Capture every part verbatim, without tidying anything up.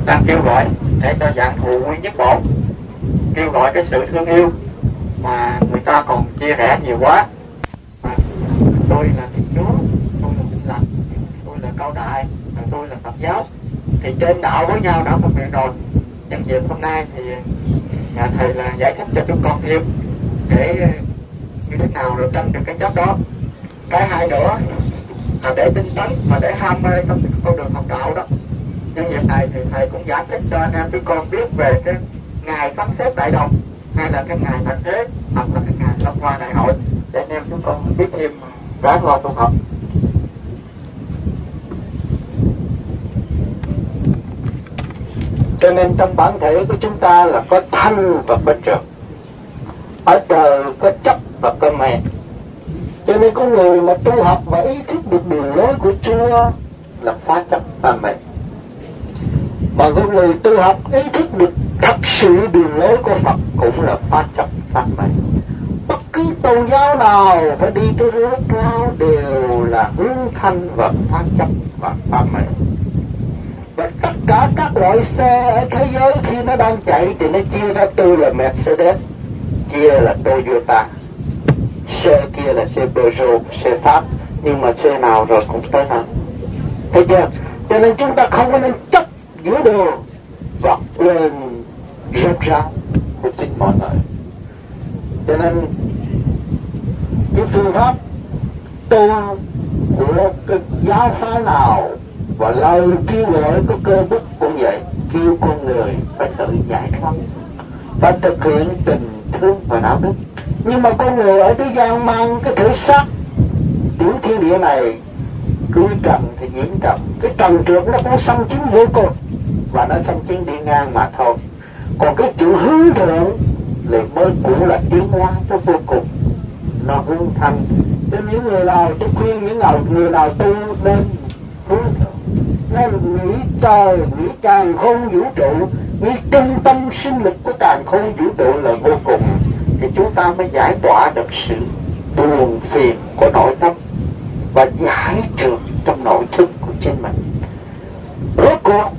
đang kêu gọi để cho dạng thù quy nhất bổn, kêu gọi cái sự thương yêu mà người ta còn chia rẽ nhiều quá. À, tôi là Thiên Chúa, tôi là Minh Lành, tôi là Cao Đại, tôi là Phật giáo. Thì trên đạo với nhau đã phân biệt rồi. Nhân dịp hôm nay thì nhà thầy là giải thích cho chúng con thêm để như thế nào rồi tranh được cái chấp đó. Cái hai nữa là để tinh tấn và để ham mê trong con đường học đạo đó. Nhân dịp này thì thầy cũng giải thích cho anh em chúng con biết về cái ngày phán xét đại đồng, hay là cái ngày thạch thế, hoặc là cái ngày Long Hoa đại hội, để anh em chúng con biết thêm ráng lo tu học. Cho nên trong bản thể của chúng ta là có thanh và có trượt, ở trời có chấp và có mê. Cho nên có người mà tu học và ý thức được đường lối của Chúa là phá chấp phá mê, mà có người tu học ý thức được thật sự đường lối của Phật cũng là phá chấp phá mê. Bất cứ tôn giáo nào phải đi tới rốt ráo đều là hướng thanh và phá chấp và phá mê. Và tất cả các loại xe ở thế giới khi nó đang chạy thì nó chia ra, tôi là Mercedes, kia là Toyota, xe kia là xe Peugeot, xe Pháp, nhưng mà xe nào rồi cũng tới nào. Thấy chưa? Cho nên chúng ta không có nên chấp giữa đường và quên rốt ráo của chính mọi người. Cho nên cái phương pháp tu của cái giáo phái nào và lời kêu gọi của cơ bút cũng vậy, kêu con người phải tự giải thoát, phải thực hiện tình thương và đạo đức. Nhưng mà con người ở thế gian mang cái thể xác tiểu thiên địa này, cứ trần thì nhiễm trần, cái trần trượt nó cũng xâm chiếm vô cùng và nó xâm chiếm đi ngang mà thôi. Còn cái chữ hướng thượng thì mới cũng là tiến hóa cho vô cùng, nó hướng thanh. Cho những người nào, tôi khuyên những nào người nào tu nên hướng thượng, nên nghĩ trời, nghĩ càn khôn vũ trụ, nghĩ trung tâm sinh lực của càn khôn vũ trụ là vô cùng, thì chúng ta mới giải tỏa được sự buồn phiền của nội tâm và giải trượt trong nội thức của chính mình. Rốt cuộc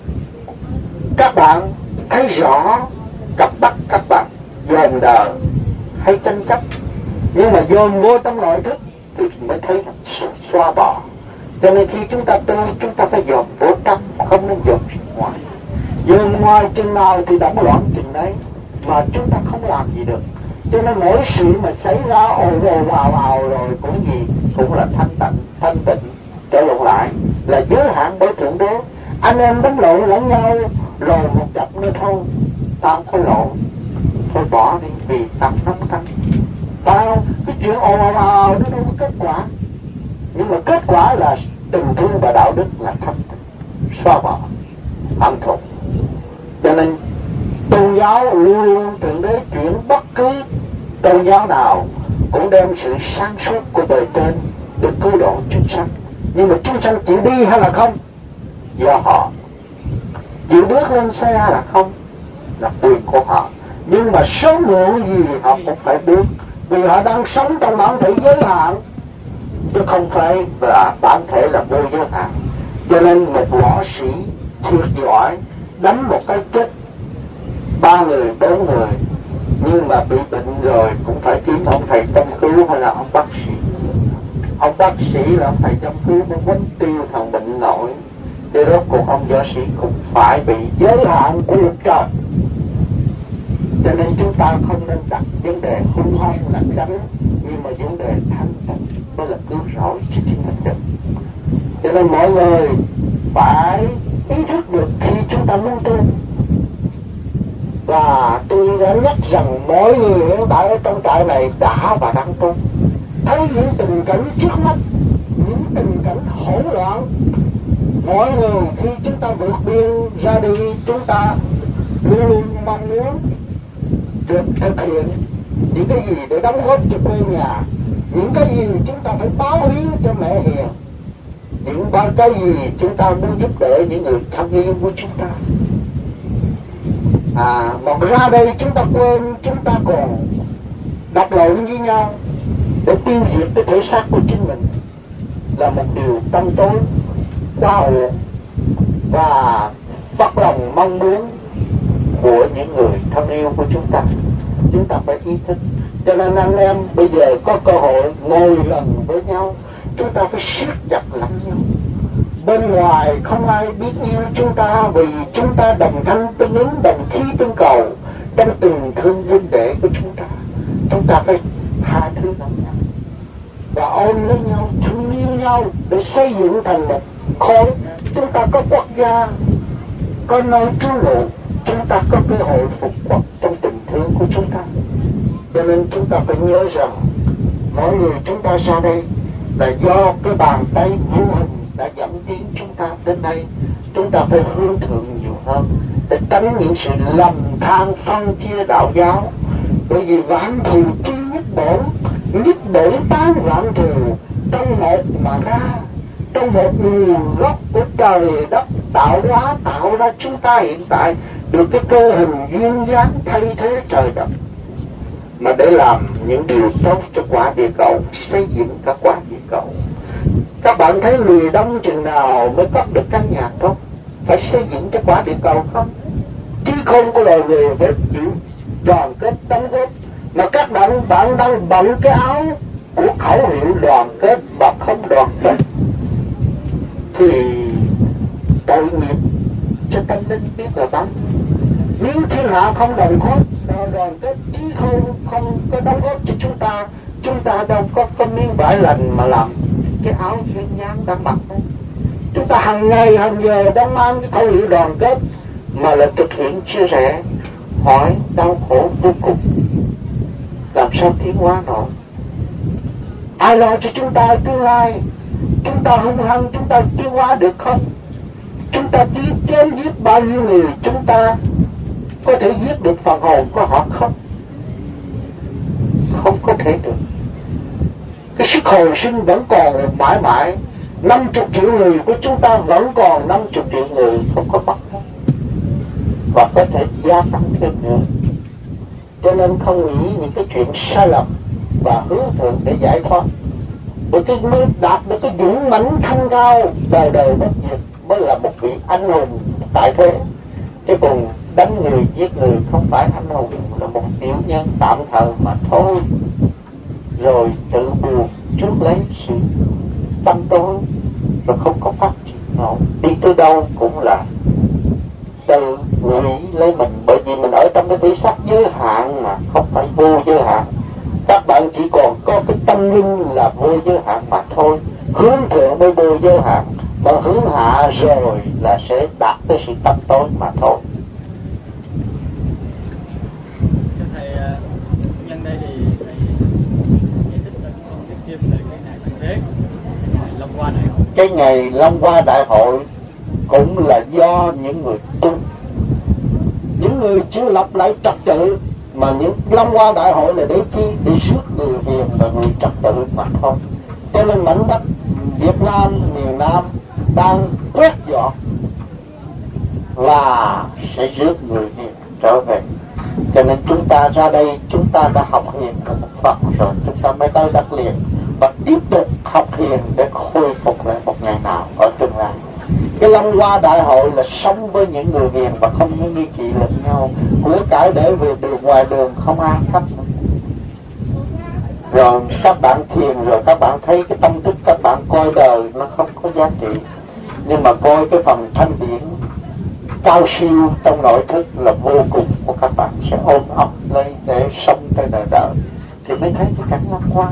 các bạn thấy rõ cặp bắt các bạn dồn đời hay tranh chấp, nhưng mà dồn vô trong nội thức thì mới thấy là xóa bỏ. Cho nên khi chúng ta tu, chúng ta phải dồn vô trong, không nên dồn ngoài. Dồn ngoài chừng nào thì động loạn chừng đấy, mà chúng ta không làm gì được. Cho nên mỗi sự mà xảy ra ồn ồn vào vào rồi cũng gì cũng là thanh tịnh, thanh tịnh trở lộn lại là giới hạn bởi Thượng Đế. Anh em đánh lộn lẫn nhau rồi một chập nữa thôi, tao không lộn, thôi bỏ đi vì tao nắm căng. Tao cái chuyện ồn ào ào nó đâu có kết quả, nhưng mà kết quả là tình thương và đạo đức là thanh tịnh, xóa bỏ hận thù. Cho nên tôn giáo luôn luôn Thượng Đế chuyển bất cứ tôn giáo nào cũng đem sự sáng suốt của đời trên để cứu độ chúng sanh. Nhưng mà chúng sanh chịu đi hay là không, do họ. Chịu bước lên xe hay là không là quyền của họ. Nhưng mà sớm muộn gì họ cũng phải bước, vì họ đang sống trong bản thể giới hạn, chứ không phải là bản thể là vô giới hạn. Cho nên một võ sĩ thiệt giỏi đánh một cái chết ba người, bốn người, nhưng mà bị bệnh rồi cũng phải kiếm ông thầy chăm cứu hay là ông bác sĩ. Ông bác sĩ là ông thầy chăm cứu mới quấn tiêu thằng bệnh nổi. Thế rốt cuộc ông võ sĩ cũng phải bị giới hạn của luật trời. Cho nên chúng ta không nên đặt vấn đề hung hăng là đánh, nhưng mà vấn đề thanh tịnh mới là cứu rỗi cho chính mình được. Cho nên mọi người phải ý thức được khi chúng ta muốn tu. Và tôi đã nhắc rằng mỗi người hiện tại ở trong trại này đã và đang tu, thấy những tình cảnh trước mắt, những tình cảnh hỗn loạn. Mỗi người khi chúng ta vượt biên ra đi, chúng ta luôn luôn mong muốn được thực hiện những cái gì để đóng góp cho quê nhà, những cái gì chúng ta phải báo hiếu cho mẹ hiền, những ba cái gì chúng ta muốn giúp đỡ những người thân yêu của chúng ta. À, mà ra đây chúng ta quên, chúng ta còn đập lộn với nhau để tiêu diệt cái thể xác của chính mình, là một điều tâm tối quá ổn. Và phát lòng mong muốn của những người thân yêu của chúng ta. Chúng ta phải ý thức. Cho nên anh em bây giờ có cơ hội ngồi lần với nhau, chúng ta phải siết chặt lắm nhau. Bên ngoài không ai biết yêu chúng ta, vì chúng ta đồng thanh tương ứng, đồng khí tương cầu trong tình thương huynh đệ của chúng ta. Chúng ta phải tha thứ lẫn nhau và ôm lấy nhau, thương yêu nhau để xây dựng thành một khối. Chúng ta có quốc gia, có nơi trú ngụ, chúng ta có cơ hội phục quốc trong tình thương của chúng ta. Cho nên chúng ta phải nhớ rằng mỗi người chúng ta ra đây là do cái bàn tay vô hình đã dẫn tiến chúng ta đến đây. Chúng ta phải hướng thượng nhiều hơn để tránh những sự lầm than phân chia đạo giáo. Bởi vì vạn thù chi nhất bổn, nhất bổn tán vạn thù, trong một mà ra, trong một nguồn gốc của trời đất tạo hóa tạo ra chúng ta hiện tại được cái cơ hình duyên dáng thay thế trời đất, mà để làm những điều tốt cho quả địa cầu, xây dựng các quả địa cầu. Các bạn thấy người đông chừng nào mới có được căn nhà tốt, phải xây dựng cho quả địa cầu không? Chứ không có lời về với chịu đoàn kết đóng góp. Mà các bạn bạn đang bận cái áo của khẩu hiệu đoàn kết và không đoàn kết thì tội nghiệp cho tâm linh biết là bao. Nếu thiên hạ không đồng góp đoàn kết chứ không không có đóng góp cho chúng ta, chúng ta đâu có có miếng vải lành mà làm cái áo duyên dáng đang mặc đấy. Chúng ta hàng ngày hàng giờ đang mang cái khẩu hiệu đoàn kết mà là thực hiện chia rẽ, hỏi đau khổ vô cùng, làm sao tiến hóa nổi? Ai lo cho chúng ta tương lai? Chúng ta hung hăng chúng ta tiến hóa được không? Chúng ta chỉ chém giết bao nhiêu người, chúng ta có thể giết được phần hồn của họ không? Không có thể được. Cái sức hồi sinh vẫn còn mãi mãi. Năm chục triệu người của chúng ta vẫn còn năm chục triệu người không có bắt hết, và có thể gia tăng thêm nữa. Cho nên không nghĩ những cái chuyện sai lầm và hướng thượng để giải thoát. Bởi cái mới đạt được cái dũng mãnh thanh cao đời đời bất diệt mới là một vị anh hùng tại thế. Chứ còn đánh người giết người không phải anh hùng, là một tiểu nhân tạm thời mà thôi. Rồi tự buồn trước lấy sự tâm tối, rồi không có phát triển nổi. Đi tới đâu cũng là tự nghĩ lấy mình, bởi vì mình ở trong cái thể xác giới hạn mà không phải vô giới hạn. Các bạn chỉ còn có cái tâm linh là vô giới hạn mà thôi. Hướng thượng mới vô giới hạn, mà hướng hạ rồi là sẽ đạt tới sự tâm tối mà thôi. Thầy nhân đây thì thầy giải thích là cái kim là cái ngày tận thế, Long Hoa Đại Hội. Cái ngày Long Hoa Đại Hội cũng là do những người tu, những người chưa lập lại trật tự. Mà những Long Hoa Đại Hội là để chi? Để rước người hiền và người trật tự mà thôi. Cho nên mảnh đất Việt Nam, miền Nam đang quét dọn và sẽ rước người hiền trở về. Cho nên chúng ta ra đây, chúng ta đã học hiền ở một Phật rồi, chúng ta mới tới đất liền và tiếp tục học hiền để khôi phục lại một ngày nào ở tương lai. Cái Long Hoa Đại Hội là sống với những người hiền và không có nghi kỵ lẫn nhau, của cải để về đường ngoài đường không ai khắp. Rồi các bạn thiền rồi các bạn thấy cái tâm thức các bạn coi đời nó không có giá trị, nhưng mà coi cái phần thanh điển cao siêu trong nội thức là vô cùng của các bạn sẽ ôm ấp lấy để sống tới đời đời thì mới thấy cái cảnh Long Hoa.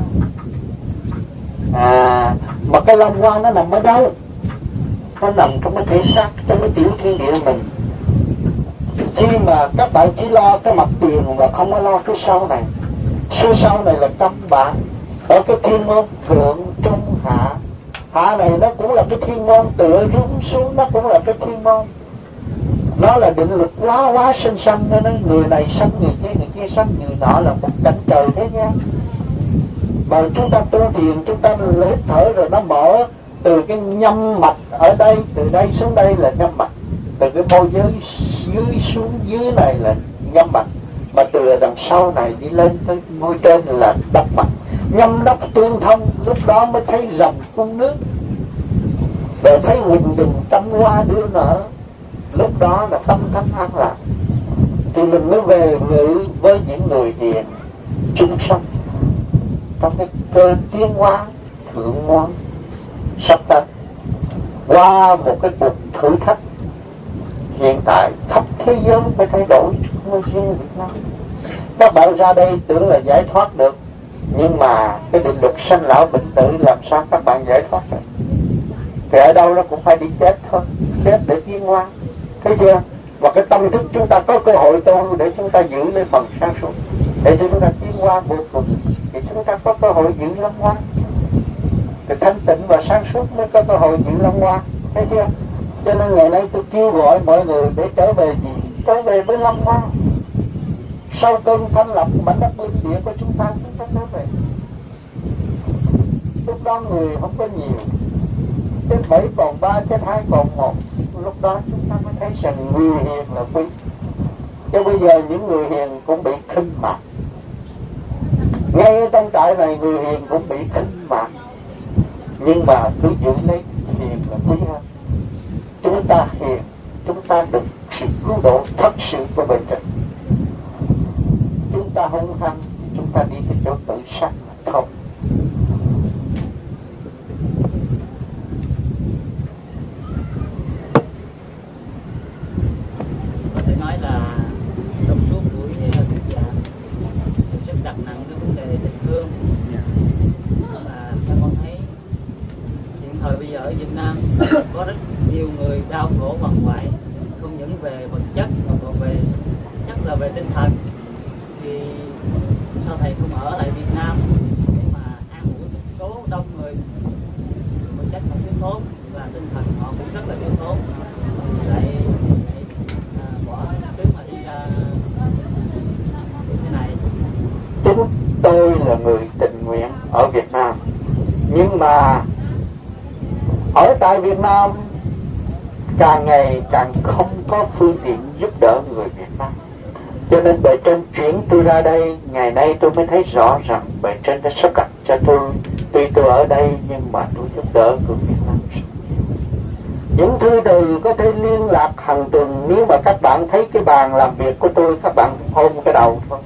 À mà cái Long Hoa nó nằm ở đâu? Nó nằm trong cái thể xác, trong cái tiểu thiên địa mình. Khi mà các bạn chỉ lo cái mặt tiền và không có lo cái sau này, phía sau này là tâm bạn. Ở cái thiên môn thượng trung hạ, hạ này nó cũng là cái thiên môn, tựa rung xuống nó cũng là cái thiên môn. Nó là định luật quá quá sinh sanh, nên người này sanh người kia, người kia sanh người nọ, là một cảnh trời thế gian. Mà chúng ta tu thiền, chúng ta hít thở rồi nó mở từ cái nhâm mạch ở đây, từ đây xuống đây là nhâm mạch, từ cái môi giới dưới xuống dưới này là nhâm mạch, mà từ đằng sau này đi lên tới môi trên là đốc mạch. Nhâm đốc tương thông, lúc đó mới thấy dòng phun nước, rồi thấy huỳnh đình trăm hoa đưa nở, lúc đó là tâm thanh an lạc, thì mình mới về ngự với những người hiền chung sống trong cái cơ tiến hóa thượng ngoan sắp tới, qua một cái cuộc thử thách hiện tại khắp thế giới phải thay đổi, không riêng Việt Nam. Các bạn ra đây tưởng là giải thoát được, nhưng mà cái định luật sanh lão bệnh tử làm sao các bạn giải thoát được? Thì ở đâu nó cũng phải đi chết thôi, chết để tiến hóa, thấy chưa? Và cái tâm thức chúng ta có cơ hội tu để chúng ta giữ lấy phần sáng suốt, để chúng ta tiến hóa vô cùng, thì chúng ta có cơ hội giữ lâm hoa. Thì thanh tịnh và sáng suốt mới có cơ hội giữ lâm hoa, thấy chưa? Cho nên ngày nay tôi kêu gọi mọi người để trở về gì? Trở về với lâm hoa. Sau cơn thanh lập mảnh đất linh địa của chúng ta, chúng ta trở về. Lúc đó người không có nhiều, chết bảy còn ba, chết hai còn một. Lúc đó chúng ta mới thấy rằng người hiền là quý. Chứ bây giờ những người hiền cũng bị khinh mặt. Ngay trong trại này người hiền cũng bị khinh mặt. Nhưng mà cứ giữ lấy hiền là quý hơn. Chúng ta hiền, chúng ta được sự cứu độ thật sự của bề trên. Chúng ta hung hăng, chúng ta đi tới chỗ tự sát mà thôi. Có thể nói là trong suốt buổi thuyết giảng rất đặt nặng cái vấn đề tình thương. Mà các con thấy hiện thời bây giờ ở Việt Nam có rất nhiều người đau khổ bằng ngoại, không những về vật chất mà còn về nhất là về tinh thần. Thì sao thầy không ở lại Việt Nam để mà an ủi một số đông người, vật chất không thiếu thốn và tinh thần họ cũng rất là thiếu thốn, lại à, bỏ xứ mà đi ra như thế này. Chính tôi là người tình nguyện ở Việt Nam, nhưng mà ở tại Việt Nam càng ngày càng không có phương tiện giúp đỡ người Việt Nam. Cho nên bề trên chuyển tôi ra đây, ngày nay tôi mới thấy rõ rằng bề trên đã sắp đặt cho tôi. Tuy tôi ở đây nhưng mà tôi giúp đỡ người Việt Nam. Những thư từ có thể liên lạc hàng tuần. Nếu mà các bạn thấy cái bàn làm việc của tôi, các bạn ôm cái đầu thôi.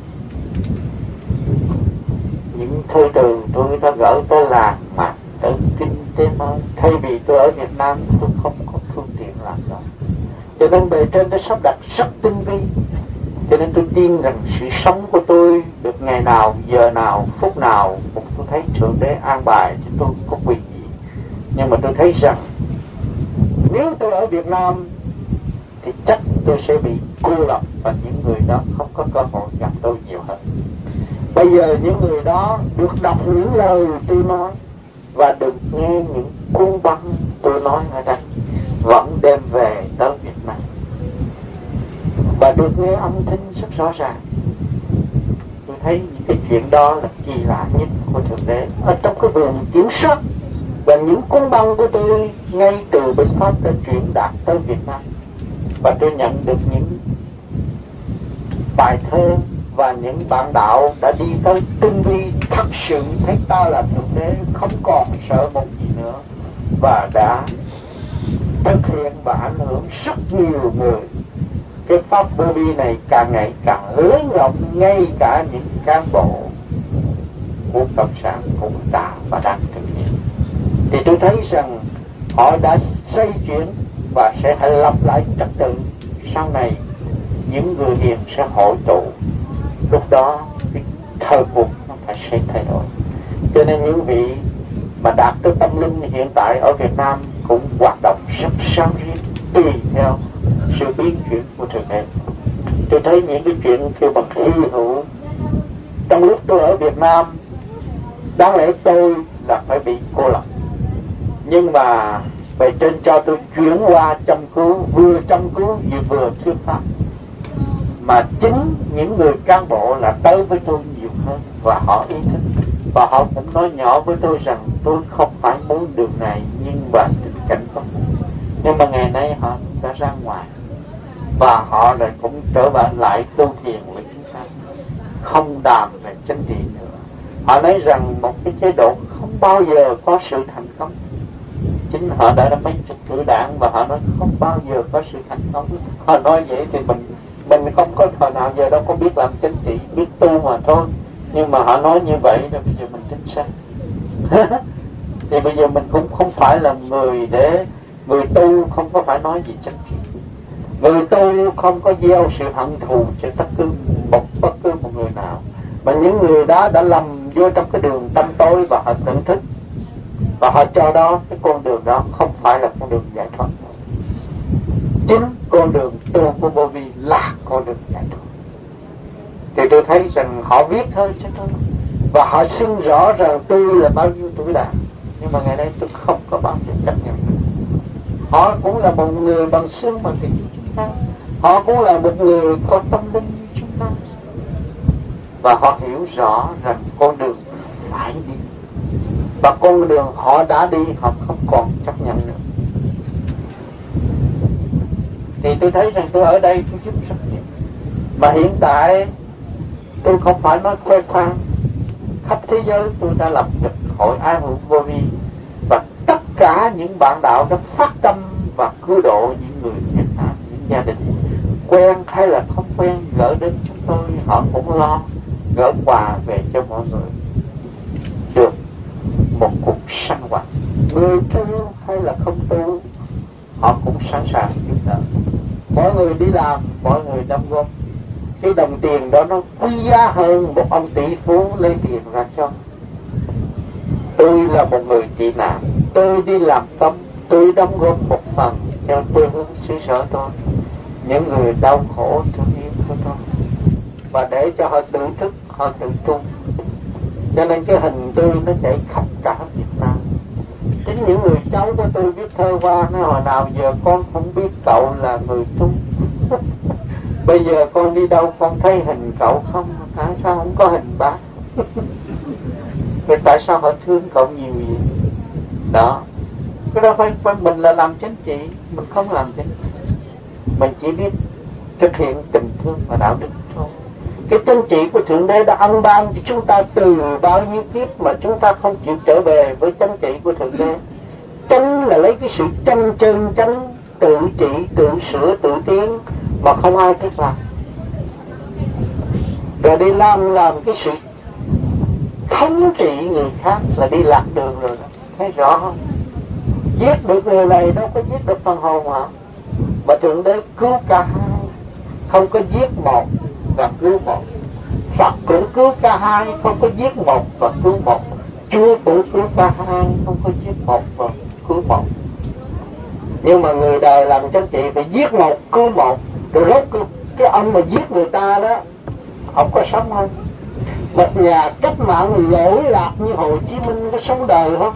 Những thư từ tôi đã gửi tới làng mà tới kinh tế mới. Thay vì tôi ở Việt Nam tôi không có phương tiện làm đó. Cho nên bề trên đã sắp đặt rất tinh vi. Cho nên tôi tin rằng sự sống của tôi được ngày nào, giờ nào, phút nào cũng tôi thấy Thượng Đế an bài cho tôi có quyền gì. Nhưng mà tôi thấy rằng nếu tôi ở Việt Nam thì chắc tôi sẽ bị cô lập và những người đó không có cơ hội gặp tôi nhiều hơn. Bây giờ những người đó được đọc những lời tôi nói và được nghe những cuốn băng tôi nói ở đây, vẫn đem về tới Việt Nam và được nghe âm thanh rất rõ ràng. Tôi thấy những cái chuyện đó là kỳ lạ nhất của Thượng Đế ở trong cái vườn kiểm soát. Và những cuốn băng của tôi ngay từ bên Pháp đã chuyển đạt tới Việt Nam. Và tôi nhận được những bài thơ và những bạn đạo đã đi tới tinh vi, thật sự thấy ta là Thượng Đế, không còn sợ một gì nữa, và đã thực hiện và ảnh hưởng rất nhiều người. Cái pháp vô vi này càng ngày càng lớn rộng, ngay cả những cán bộ của Cộng sản cũng đã và đang thực hiện. Thì tôi thấy rằng họ đã xây chuyển và sẽ phải lập lại trật tự. Sau này những người hiền sẽ hội tụ, lúc đó cái thời cuộc nó phải sẽ thay đổi. Cho nên những vị mà đạt tới tâm linh hiện tại ở Việt Nam cũng hoạt động rất sáng riêng tùy theo sự biến chuyển của Thượng Đế. Tôi thấy những cái chuyện kêu bằng hy hữu. Trong lúc tôi ở Việt Nam, đáng lẽ tôi là phải bị cô lập, nhưng mà bề trên cho tôi chuyển qua chăm cứu, vừa chăm cứu vừa vừa thuyết pháp. Mà chính những người cán bộ là tới với tôi nhiều hơn, và họ ý thức, và họ cũng nói nhỏ với tôi rằng tôi không phải muốn đường này, nhưng mà tình cảnh không. Nhưng mà ngày nay họ đã ra ngoài và họ lại cũng trở về lại tu thiền với chúng ta, không đàm về chính trị nữa. Họ nói rằng một cái chế độ không bao giờ có sự thành công. Chính họ đã mấy chục tuổi đảng và họ nói không bao giờ có sự thành công. Họ nói vậy thì mình mình không có thời nào giờ đâu có biết làm chính trị, biết tu mà thôi. Nhưng mà họ nói như vậy rồi bây giờ mình tin sao? Thì bây giờ mình cũng không phải là người để người tu không có phải nói gì chính trị. Người tu không có gieo sự hận thù cho tất cứ một bất cứ một người nào. Mà những người đó đã lầm vô trong cái đường tâm tối và họ nhận thức và họ cho đó cái con đường đó không phải là con đường giải thoát. Chính con đường tu của Vô Vi là con đường giải thoát. Thì tôi thấy rằng họ viết thôi chứ thôi. Và họ xưng rõ rằng tôi là bao nhiêu tuổi đảng. Nhưng mà ngày nay tôi không có bao giờ chấp nhận được. Họ cũng là một người bằng xương bằng thịt như chúng ta. Họ cũng là một người có tâm linh như chúng ta. Và họ hiểu rõ rằng con đường phải đi. Và con đường họ đã đi họ không còn chấp nhận nữa. Thì tôi thấy rằng tôi ở đây tôi giúp rất nhiều. Mà hiện tại tôi không phải nói khoe khoang. Khắp thế giới tôi đã lập được hội An Hữu Vô Vi. Và tất cả những bạn đạo đã phát tâm và cứu độ những người Việt Nam, những gia đình quen hay là không quen gửi đến chúng tôi, họ cũng lo gửi quà về cho mọi người được một cuộc sinh hoạt. Người tu hay là không tu họ cũng sẵn sàng giúp đỡ. Mọi người đi làm, mọi người đóng góp. Cái đồng tiền đó nó quý giá hơn một ông tỷ phú lấy tiền ra cho. Tôi là một người tị nạn, tôi đi làm công, tôi đóng góp một phần cho quê hương xứ sở tôi, những người đau khổ thương yêu của tôi, và để cho họ tự thức, họ tự tu. Cho nên cái hình tôi nó chạy khắp cả Việt Nam. Chính những người cháu của tôi viết thơ qua nói hồi nào giờ con không biết cậu là người tu. Bây giờ con đi đâu con thấy hình cậu không, tại sao không có hình bác? Vậy tại sao họ thương cậu nhiều vậy? Đó. Cái đó phải, phải mình là làm chính trị, mình không làm chính trị. Mình chỉ biết thực hiện tình thương và đạo đức thôi. Cái chính trị của Thượng Đế đã ân ban cho chúng ta từ bao nhiêu kiếp mà chúng ta không chịu trở về với chính trị của Thượng Đế. Chánh là lấy cái sự chân chân chánh, tự trị, tự sửa, tự tiến mà không ai thích làm. Rồi đi làm làm cái sự thống trị người khác là đi lạc đường rồi đó. Thấy rõ không? Giết được người này đâu có giết được phần hồn hả? Mà Thượng Đế cứu cả hai, không có giết một và cứu một. Phật cũng cứu cả hai, không có giết một và cứu một. Chúa cũng cứu cả hai, không có giết một và cứu một. Nhưng mà người đời làm chính trị phải giết một, cứu một. Rồi rốt cái, cái ông mà giết người ta đó, ông có sống không? Một nhà cách mạng lỗi lạc như Hồ Chí Minh có sống đời không?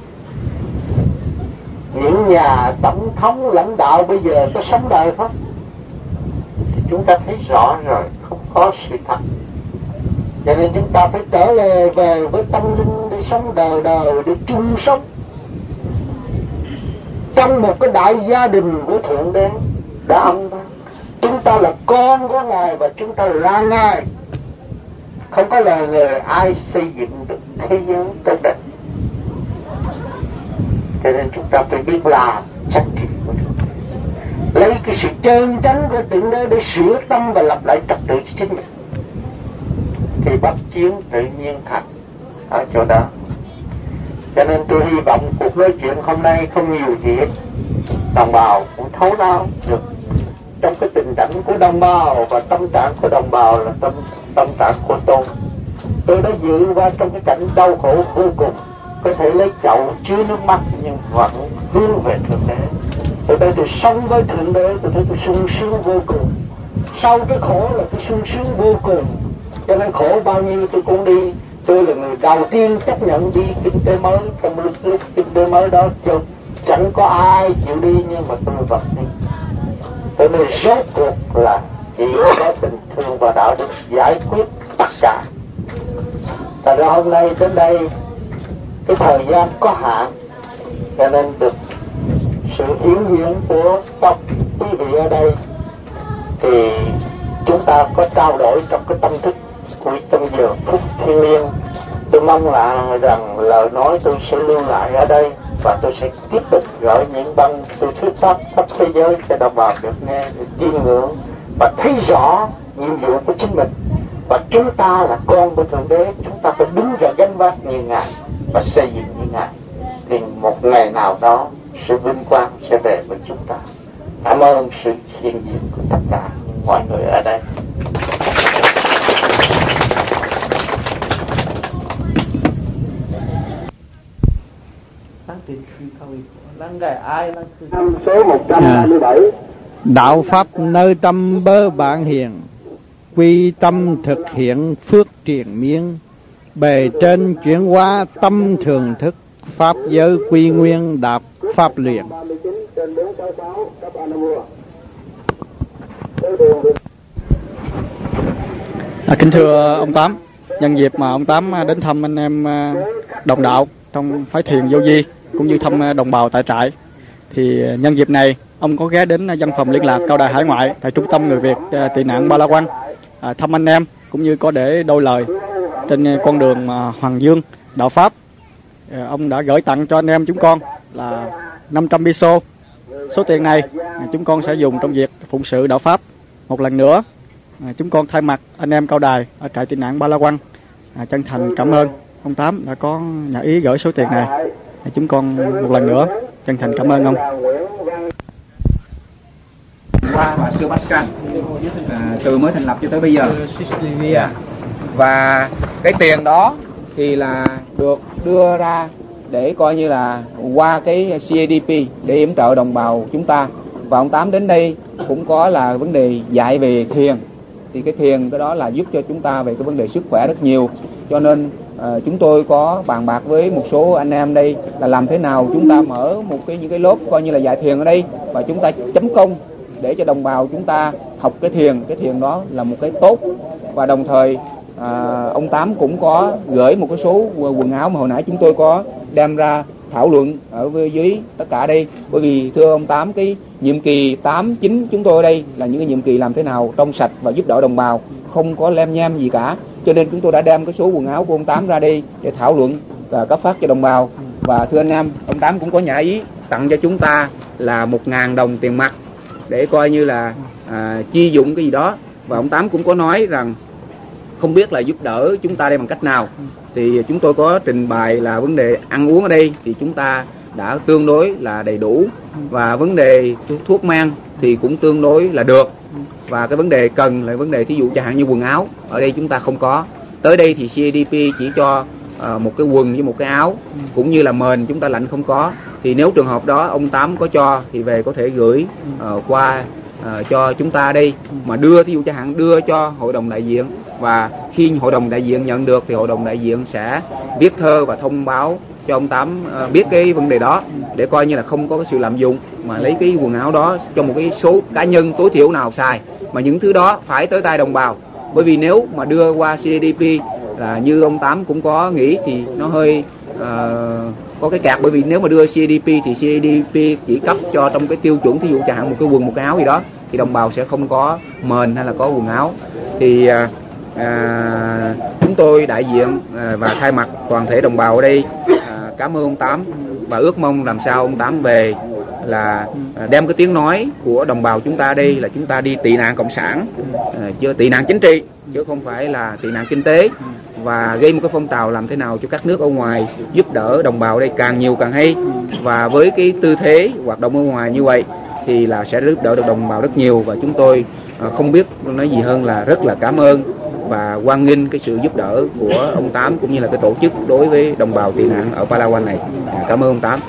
Những nhà tổng thống lãnh đạo bây giờ có sống đời không? Thì chúng ta thấy rõ rồi, không có sự thật. Cho nên chúng ta phải trở về, về với tâm linh để sống đời đời, để chung sống trong một cái đại gia đình của Thượng Đế đã ân ban. Chúng ta là con của Ngài và chúng ta là Ngài. Không có lời người ai xây dựng được thế giới tốt đẹp. Cho nên chúng ta phải biết làm trách nhiệm của Thượng Đế, lấy cái sự chân chánh của Thượng Đế để sửa tâm và lập lại trật tự cho chính mình, thì bất chiến tự nhiên thành ở chỗ đó. Cho nên tôi hy vọng cuộc nói chuyện hôm nay không nhiều gì hết. Đồng bào cũng thấu đáo được trong cái tình cảnh của đồng bào, và tâm trạng của đồng bào là tâm tâm trạng của tôi. Tôi đã dự qua trong cái cảnh đau khổ vô cùng, có thể lấy chậu chứa nước mắt nhưng vẫn hướng về Thượng Đế. Tôi thấy tôi sống với Thượng Đế, tôi thấy tôi sung sướng vô cùng. Sau cái khổ là tôi sung sướng vô cùng. Cho nên khổ bao nhiêu tôi cũng đi. Tôi là người đầu tiên chấp nhận đi kinh tế mới. Trong lúc, lúc kinh tế mới đó chứ chẳng có ai chịu đi, nhưng mà tôi vẫn đi. Tôi nói rốt cuộc là chỉ có tình thương và đạo đức giải quyết tất cả. Tại ra hôm nay đến đây cái thời gian có hạn, cho nên được sự hiển hiện của các quý vị ở đây thì chúng ta có trao đổi trong cái tâm thức của trong giờ phút thiêng liêng. Tôi mong là rằng lời nói tôi sẽ lưu lại ở đây và tôi sẽ tiếp tục gửi những băng tôi thuyết pháp khắp thế giới cho đồng bào được nghe, được chiêm ngưỡng và thấy rõ nhiệm vụ của chính mình. Và chúng ta là con của Thượng Đế, chúng ta phải đứng ra gánh vác như Ngài và xây dựng như Ngài, thì một ngày nào đó sự vinh quang sẽ về với chúng ta. Cảm ơn sự hiện diện của tất cả mọi người ở đây. Năm số một trăm hai mươi bảy. Đạo Pháp nơi tâm bơ bạn hiền, quy tâm thực hiện phước triền miên, bề trên chuyển hóa tâm thường thức, Pháp giới quy nguyên đạp Pháp luyện. À, kính thưa ông Tám, nhân dịp mà ông Tám đến thăm anh em đồng đạo trong phái thiền vô vi cũng như thăm đồng bào tại trại, thì nhân dịp này ông có ghé đến văn phòng liên lạc Cao Đài Hải Ngoại tại trung tâm người Việt tị nạn Ba La Quang, à, thăm anh em cũng như có để đôi lời trên con đường Hoàng Dương đạo Pháp. À, ông đã gửi tặng cho anh em chúng con là năm trăm piso. Số tiền này à, chúng con sẽ dùng trong việc phụng sự đạo Pháp. Một lần nữa, à, chúng con thay mặt anh em Cao Đài ở trại tị nạn Ba La Quang à, chân thành cảm ơn ông Tám đã có nhà ý gửi số tiền này. À, chúng con một lần nữa chân thành cảm ơn ông. Qua và sư Pascal à, từ mới thành lập cho tới bây giờ, và cái tiền đó thì là được đưa ra để coi như là qua cái xê a đê pê để yểm trợ đồng bào chúng ta. Và ông Tám đến đây cũng có là vấn đề dạy về thiền, thì cái thiền cái đó là giúp cho chúng ta về cái vấn đề sức khỏe rất nhiều. Cho nên à, chúng tôi có bàn bạc với một số anh em đây là làm thế nào chúng ta mở một cái những cái lớp coi như là dạy thiền ở đây, và chúng ta chấm công để cho đồng bào chúng ta học cái thiền. Cái thiền đó là một cái tốt. Và đồng thời à, ông Tám cũng có gửi một cái số quần áo mà hồi nãy chúng tôi có đem ra thảo luận ở dưới tất cả đây. Bởi vì thưa ông Tám, cái nhiệm kỳ tám chín chúng tôi ở đây là những cái nhiệm kỳ làm thế nào trong sạch và giúp đỡ đồng bào, không có lem nhem gì cả. Cho nên chúng tôi đã đem cái số quần áo của ông Tám ra đây để thảo luận và cấp phát cho đồng bào. Và thưa anh em, ông Tám cũng có nhã ý tặng cho chúng ta là một ngàn đồng tiền mặt để coi như là à, chi dụng cái gì đó. Và ông Tám cũng có nói rằng không biết là giúp đỡ chúng ta đây bằng cách nào. Thì chúng tôi có trình bày là vấn đề ăn uống ở đây thì chúng ta đã tương đối là đầy đủ, và vấn đề thuốc men thì cũng tương đối là được. Và cái vấn đề cần là vấn đề thí dụ chẳng hạn như quần áo, ở đây chúng ta không có. Tới đây thì xê a đê pê chỉ cho uh, một cái quần với một cái áo, cũng như là mền chúng ta lạnh không có. Thì nếu trường hợp đó ông Tám có cho thì về có thể gửi uh, qua uh, cho chúng ta đây, mà đưa thí dụ chẳng hạn đưa cho hội đồng đại diện. Và khi hội đồng đại diện nhận được thì hội đồng đại diện sẽ viết thơ và thông báo cho ông Tám uh, biết cái vấn đề đó, để coi như là không có cái sự lạm dụng mà lấy cái quần áo đó cho một cái số cá nhân tối thiểu nào xài, mà những thứ đó phải tới tay đồng bào. Bởi vì nếu mà đưa qua xê a đê pê là như ông Tám cũng có nghĩ thì nó hơi uh, có cái cạc. Bởi vì nếu mà đưa xê a đê pê thì xê a đê pê chỉ cấp cho trong cái tiêu chuẩn, thí dụ chẳng hạn một cái quần một cái áo gì đó, thì đồng bào sẽ không có mền hay là có quần áo. Thì uh, À, chúng tôi đại diện à, và thay mặt toàn thể đồng bào ở đây à, cảm ơn ông Tám, và ước mong làm sao ông Tám về là à, đem cái tiếng nói của đồng bào chúng ta đây là chúng ta đi tị nạn cộng sản, à, chứ tị nạn chính trị chứ không phải là tị nạn kinh tế, và gây một cái phong trào làm thế nào cho các nước ở ngoài giúp đỡ đồng bào đây càng nhiều càng hay. Và với cái tư thế hoạt động ở ngoài như vậy thì là sẽ giúp đỡ được đồng bào rất nhiều. Và chúng tôi à, không biết nói gì hơn là rất là cảm ơn và hoan nghênh cái sự giúp đỡ của ông Tám cũng như là cái tổ chức đối với đồng bào tị nạn ở Palawan này. Cảm ơn ông Tám.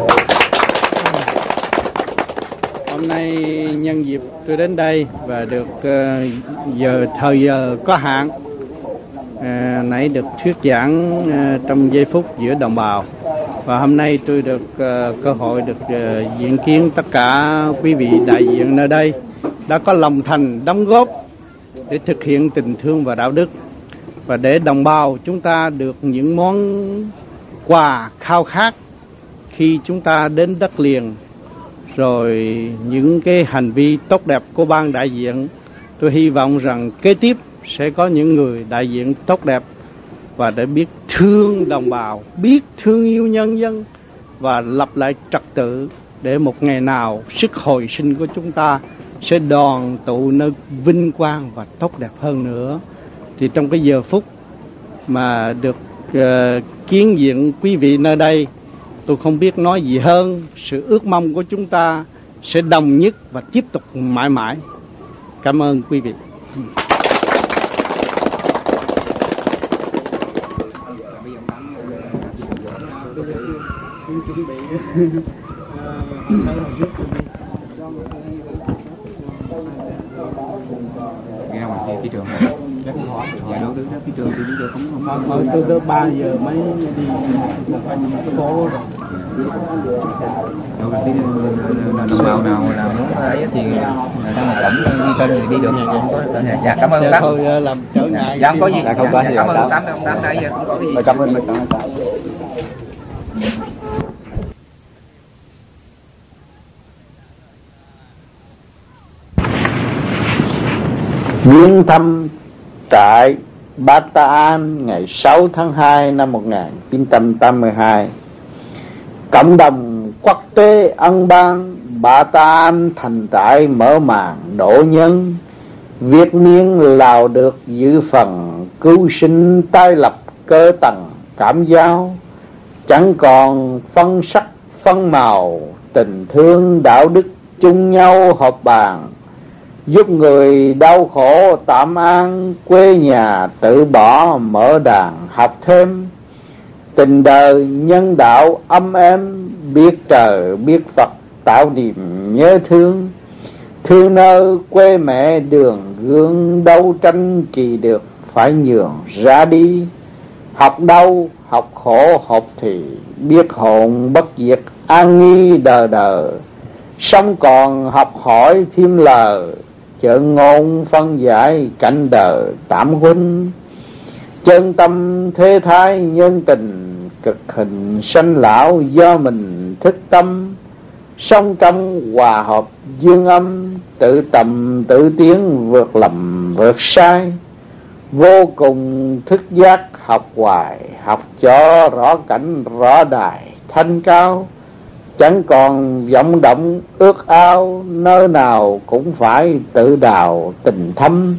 Hôm nay nhân dịp tôi đến đây và được uh, giờ thời giờ có hạn, uh, nãy được thuyết giảng uh, trong giây phút giữa đồng bào, và hôm nay tôi được uh, cơ hội được uh, diện kiến tất cả quý vị đại diện nơi đây đã có lòng thành đóng góp để thực hiện tình thương và đạo đức, và để đồng bào chúng ta được những món quà khao khát khi chúng ta đến đất liền. Rồi những cái hành vi tốt đẹp của ban đại diện, tôi hy vọng rằng kế tiếp sẽ có những người đại diện tốt đẹp và để biết thương đồng bào, biết thương yêu nhân dân, và lập lại trật tự để một ngày nào sức hồi sinh của chúng ta sẽ đoàn tụ nơi vinh quang và tốt đẹp hơn nữa. Thì trong cái giờ phút mà được uh, kiến diện quý vị nơi đây, tôi không biết nói gì hơn. Sự ước mong của chúng ta sẽ đồng nhất và tiếp tục mãi mãi. Cảm ơn quý vị. Nghe nào mà thị trường dạ được được thị trường thì bây giờ không không thôi tôi tới ba giờ mấy đi một anh phố rồi. Đâu cái đồng bào nào nào muốn ấy thì đang là cổng đi kênh thì đi được. Dạ cảm ơn ông Tám. Thôi làm trở ngại. Dạ không có gì. Dạ, không có gì. Cảm ơn ông Tám. Ông Tám nãy giờ không có cái gì. Cảm ơn cảm ơn. Viếng thăm trại Bata An ngày sáu tháng hai năm một nghìn chín trăm tám mươi hai. Cộng đồng quốc tế ân ban Bata An thành trại mở màn độ nhân. Việt Miên Lào được giữ phần cứu sinh tái lập cơ tầng cảm giao. Chẳng còn phân sắc phân màu, tình thương đạo đức chung nhau họp bàn. Giúp người đau khổ tạm an, quê nhà tự bỏ mở đàn học thêm. Tình đời nhân đạo âm êm, biết trời biết Phật tạo niềm nhớ thương. Thương nơi quê mẹ đường gương, đấu tranh kỳ được phải nhường ra đi. Học đâu học khổ học thì, biết hồn bất diệt an nghi đời đời. Sống còn học hỏi thêm lời, chợ ngôn phân giải cảnh đời tạm huynh. Chân tâm thế thái nhân tình, cực hình sanh lão do mình thức tâm. Sống trong hòa hợp dương âm, tự tầm tự tiến vượt lầm vượt sai. Vô cùng thức giác học hoài, học cho rõ cảnh rõ đài thanh cao. Chẳng còn vọng động ước ao, nơi nào cũng phải tự đào tình thâm.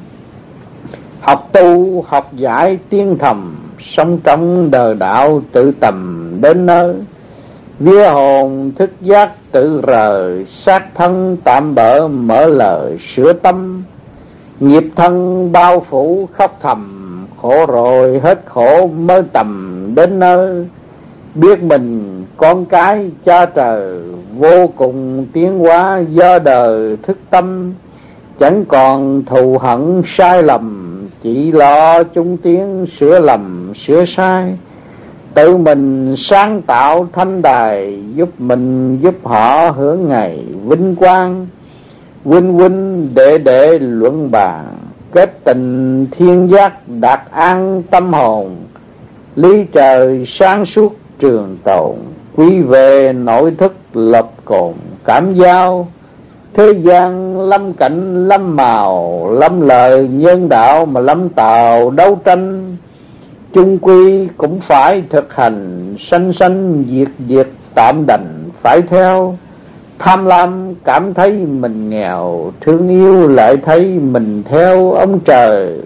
Học tu học giải tiên thầm, sống trong đời đạo tự tầm đến nơi. Vía hồn thức giác tự rời, xác thân tạm bỡ mở lời sửa tâm. Nghiệp thân bao phủ khóc thầm, khổ rồi hết khổ mới tầm đến nơi. Biết mình con cái cha trời, vô cùng tiến hóa do đời thức tâm. Chẳng còn thù hận sai lầm, chỉ lo chung tiến sửa lầm sửa sai. Tự mình sáng tạo thanh đài, giúp mình giúp họ hưởng ngày vinh quang. Huynh huynh đệ đệ luận bàn, kết tình thiên giác đạt an tâm hồn. Lý trời sáng suốt trường tồn, quy về nội thức lập cồn cảm giao. Thế gian lâm cảnh lâm màu, lâm lời nhân đạo mà lâm tạo đấu tranh. Chung quy cũng phải thực hành, sanh sanh diệt diệt tạm đành phải theo. Tham lam cảm thấy mình nghèo, thương yêu lại thấy mình theo ông trời.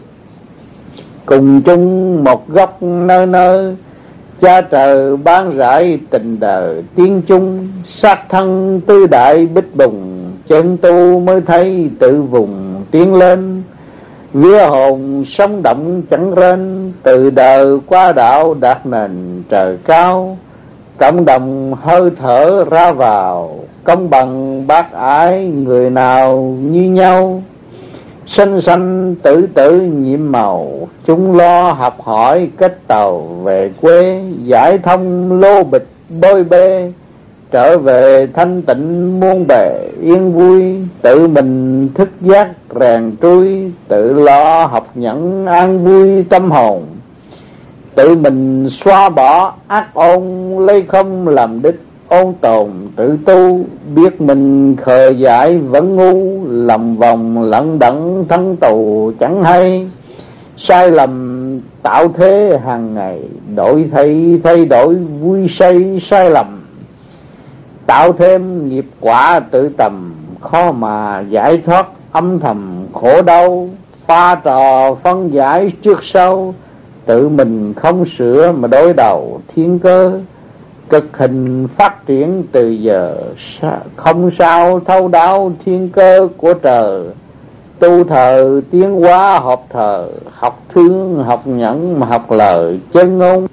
Cùng chung một góc nơi nơi, cha trời ban rải tình đời tiên chung. Sát thân tư đại bích bùng, chân tu mới thấy tự vùng tiến lên. Vía hồn sống động chẳng rên, từ đời qua đạo đạt nền trời cao. Cộng đồng hơi thở ra vào, công bằng bác ái người nào như nhau. Sanh sanh tử tử nhiệm màu, chúng lo học hỏi kết tàu về quê. Giải thông lô bịch bôi bê, trở về thanh tịnh muôn bề yên vui. Tự mình thức giác rèn trui, tự lo học nhẫn an vui tâm hồn. Tự mình xóa bỏ ác ôn, lấy không làm đích ôn tồn tự tu. Biết mình khờ dại vẫn ngu, lòng vòng lận đận thân tù chẳng hay. Sai lầm tạo thế hàng ngày, đổi thay thay đổi vui say sai lầm. tạo thêm nghiệp quả tự tầm, khó mà giải thoát âm thầm khổ đau. Pha trò phân giải trước sau, tự mình không sửa mà đối đầu thiên cơ. Cực hình phát triển từ giờ, không sao thấu đáo thiên cơ của trời. Tu thờ tiến hóa học thờ, học thương học nhẫn mà học lời chân ngôn.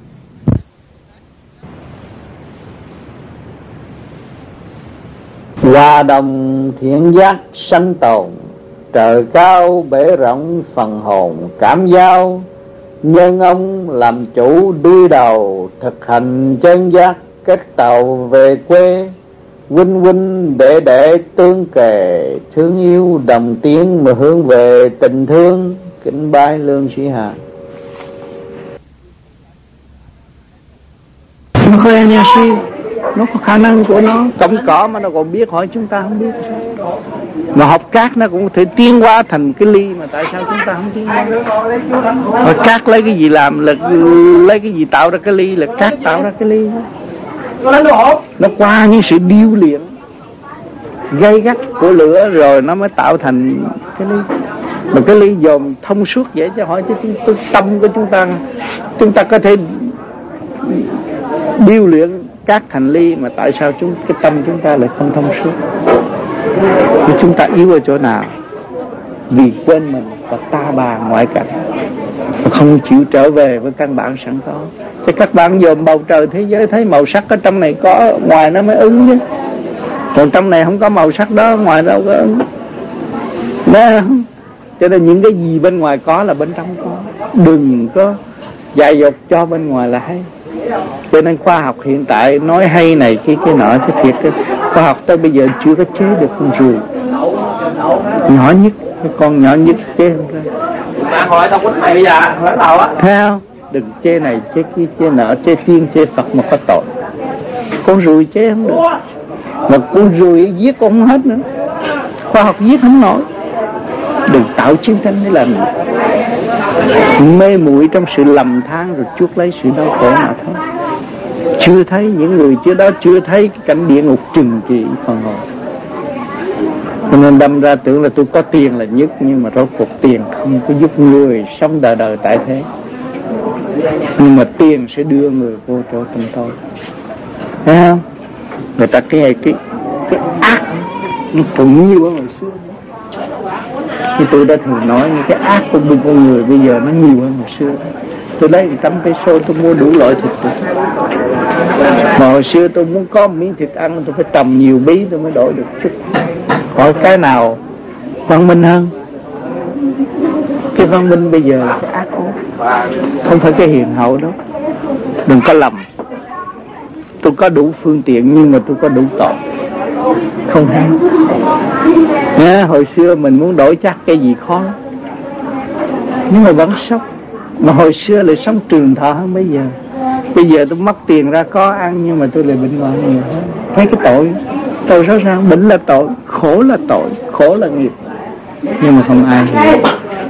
Hòa đồng thiện giác sanh tồn, trời cao bể rộng phần hồn cảm giao. Nhân ông làm chủ đuôi đầu, thực hành chân giác kết tàu về quê. Huynh huynh đệ đệ tương kề, thương yêu đồng tiếng mà hướng về tình thương. Kính bái Lương Sĩ Hà. Nó có energy, nó có khả năng của nó. Cọng cỏ mà nó còn biết, hỏi chúng ta không biết. Mà học cát nó cũng có thể tiến hóa thành cái ly, mà tại sao chúng ta không tiến hóa? Hỏi cát lấy cái gì làm, là lấy cái gì tạo ra cái ly, là cát tạo ra cái ly. Nó qua những sự điêu luyện gay gắt của lửa rồi nó mới tạo thành cái ly. Mà cái ly dòm thông suốt vậy, cho hỏi cho chúng tôi, tâm của chúng ta, chúng ta có thể điêu luyện cát thành ly, mà tại sao chúng cái tâm chúng ta lại không thông suốt? Thì chúng ta yếu ở chỗ nào? Vì quên mình và ta bà ngoại cảnh, không chịu trở về với căn bản sẵn có. Chứ các bạn dòm bầu trời thế giới thấy màu sắc ở trong này có, ngoài nó mới ứng chứ. Còn trong này không có màu sắc đó, ngoài đâu có ứng. Đó. Cho nên những cái gì bên ngoài có là bên trong có. Đừng có dại dột cho bên ngoài là hay. Cho nên khoa học hiện tại nói hay này kia kia nọ, cái thiệt cái khoa học tới bây giờ chưa có chế được con ruồi nhỏ nhất, cái con nhỏ nhất chế không ra. Bạn hỏi tao quýnh mày bây giờ hỏi tao á. Thấy không? Đừng chế này chế kia chế nọ, chế tiên chế Phật mà có tội. Con ruồi chế không được, mà con ruồi giết con không hết nữa. Khoa học giết không nổi. Đừng tạo chiến tranh để làm gì. Mê muội trong sự lầm than rồi chuốc lấy sự đau khổ mà thôi. Chưa thấy, những người chưa đó chưa thấy cái cảnh địa ngục trừng trị phần hồn. Cho nên đâm ra tưởng là tôi có tiền là nhất, nhưng mà rốt cuộc tiền không có giúp người sống đời đời tại thế. Nhưng mà tiền sẽ đưa người vô chỗ tâm tối. Thấy không? Người ta cái cái cái ác nó cũng nhiều hơn hồi xưa. Như tôi đã thường nói, những cái ác của bên con người bây giờ nó nhiều hơn hồi xưa. Tôi lấy tấm peso tôi mua đủ loại thịt tôi. Mà hồi xưa tôi muốn có một miếng thịt ăn, tôi phải trồng nhiều bí tôi mới đổi được chút. Hỏi cái nào văn minh hơn? Cái văn minh bây giờ là cái ác ố, không phải cái hiền hậu đâu. Đừng có lầm. Tôi có đủ phương tiện nhưng mà tôi có đủ tội, không hay. Nha, hồi xưa mình muốn đổi chắc cái gì khó lắm, nhưng mà vẫn sống. Mà hồi xưa lại sống trường thọ hơn bây giờ. Bây giờ tôi mất tiền ra có ăn nhưng mà tôi lại bệnh hoạn nhiều hơn. Thấy cái tội, tội sao sao? Bệnh là tội, khổ là tội, khổ là nghiệp. Nhưng mà không ai hiểu.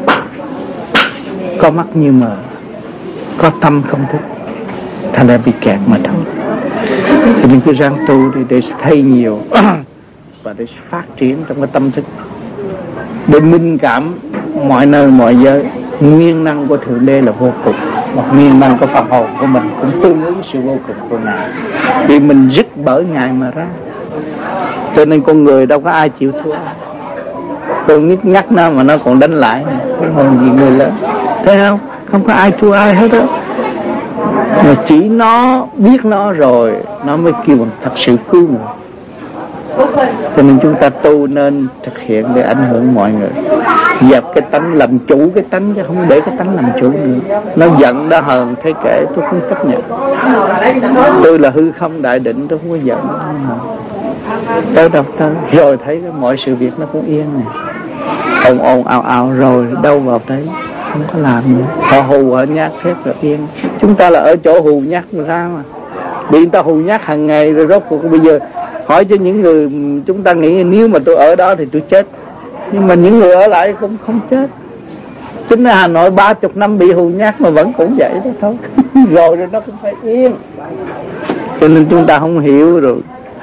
Có mắt như mờ, có tâm không thức, thành ra bị kẹt mà thôi. Thì mình cứ ráng tu đi để thấy nhiều và để phát triển trong cái tâm thức, để minh cảm mọi nơi mọi giới. Nguyên năng của Thượng Đế là vô cùng, một nguyên năng của phần hồn của mình cũng tương ứng sự vô cùng của Ngài. Vì mình dứt bởi Ngài mà ra. Cho nên con người đâu có ai chịu thua. Tôi nhắc nhắc nó mà nó còn đánh lại, cái hồn gì người lớn. Thấy không? Không có ai thua ai hết đó. Mà chỉ nó biết nó rồi nó mới kêu bằng thật sự cứu người. Cho nên chúng ta tu nên thực hiện để ảnh hưởng mọi người, dẹp cái tánh làm chủ cái tánh, chứ không để cái tánh làm chủ nữa. Nó giận nó hờn thế kệ, tôi không chấp nhận. Tôi là hư không đại định, tôi không có giận. Tới đâu tới rồi thấy mọi sự việc nó cũng yên này, ồn ồn ào ào rồi đâu vào đấy, không có làm nữa. Họ hù họ nhát hết rồi yên. Chúng ta là ở chỗ hù nhát mà ra mà bị người ta hù nhát hàng ngày rồi. Rốt cuộc bây giờ hỏi cho những người chúng ta nghĩ nếu mà tôi ở đó thì tôi chết, nhưng mà những người ở lại cũng không chết. Chính là Hà Nội ba chục năm bị hù nhát mà vẫn cũng vậy đó thôi. Rồi rồi nó cũng phải yên. Cho nên chúng ta không hiểu rồi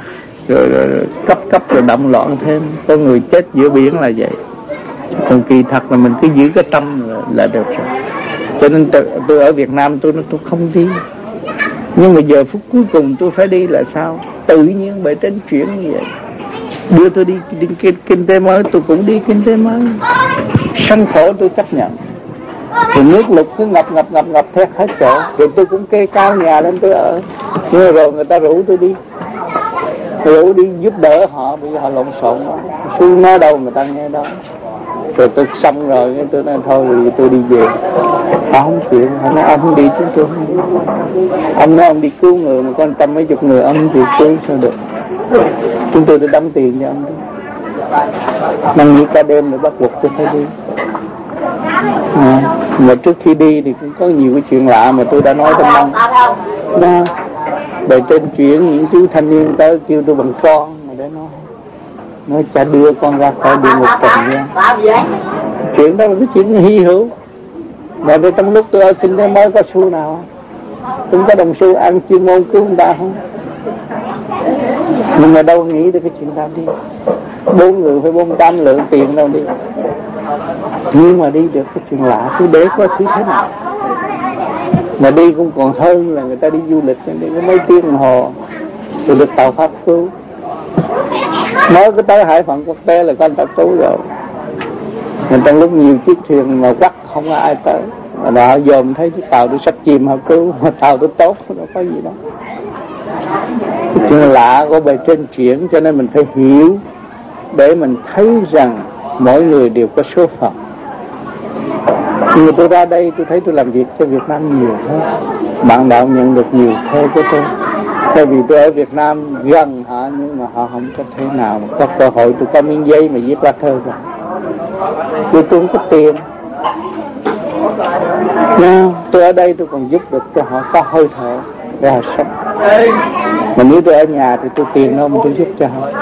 rồi, rồi, rồi cấp cấp rồi động loạn thêm, có người chết giữa biển là vậy. Còn kỳ thật là mình cứ giữ cái tâm là, là được rồi. Cho nên tôi, tôi ở Việt Nam tôi nói tôi không đi, nhưng mà giờ phút cuối cùng tôi phải đi là sao? Tự nhiên bề trên chuyển như vậy, đưa tôi đi, đi kinh, kinh tế mới, tôi cũng đi kinh tế mới. Sanh khổ tôi chấp nhận. Thì nước lụt cứ ngập ngập ngập ngập thét hết chỗ, thì tôi cũng kê cao nhà lên tôi ở. Nhưng mà rồi người ta rủ tôi đi, rủ đi giúp đỡ họ, bây giờ họ lộn xộn đó, xui nói đâu người ta nghe đó. Rồi tôi xong rồi tôi nói thôi thì tôi đi về. Họ không chịu, họ nói ông không đi chúng tôi không đi. Ông nói ông đi cứu người mà quan tâm mấy chục người, ông không chịu cứu sao được. Chúng tôi đã đóng tiền cho ông đi, năn nỉ cả đêm để bắt buộc tôi phải đi. À, mà trước khi đi thì cũng có nhiều cái chuyện lạ mà tôi đã nói trong năm đó. Bề trên chuyển những chú thanh niên tới kêu tôi bằng con mà để nói nói cha đưa con ra khỏi địa ngục trần gian. Chuyện đó là cái chuyện hy hữu. Mà trong lúc tôi ở kinh tế mới có xu nào cũng có đồng xu ăn chuyên môn cứu người ta không. Nhưng mà đâu nghĩ tới cái chuyện đó đi. Bốn người phải bốn trăm lượng tiền đâu đi. Nhưng mà đi được cái chuyện lạ, tôi để có thứ thế nào. Mà đi cũng còn hơn là người ta đi du lịch, đi có mấy tiếng đồng hồ rồi được tàu pháp cứu. Mới có tới Hải Phận Quốc tế là có anh ta cứu rồi. Mà trong lúc nhiều chiếc thuyền mà quắc không có ai tới, mà họ dòm thấy cái tàu tôi sắp chìm họ cứu, mà tàu tôi tốt đâu có gì đâu. Chuyện lạ của bề trên chuyển, cho nên mình phải hiểu để mình thấy rằng mỗi người đều có số phận. Nhưng mà tôi ra đây tôi thấy tôi làm việc cho Việt Nam nhiều hơn, bạn đạo nhận được nhiều theo của tôi. Tại vì tôi ở Việt Nam gần họ, nhưng mà họ không có thể nào mà có cơ hội. Tôi có miếng giấy mà viết lá thơ rồi, tôi không có tiền. Nhưng tôi ở đây tôi còn giúp được cho họ có hơi thở để họ sống. Mà nếu tôi ở nhà thì tôi tiền đâu mà tôi giúp cho họ.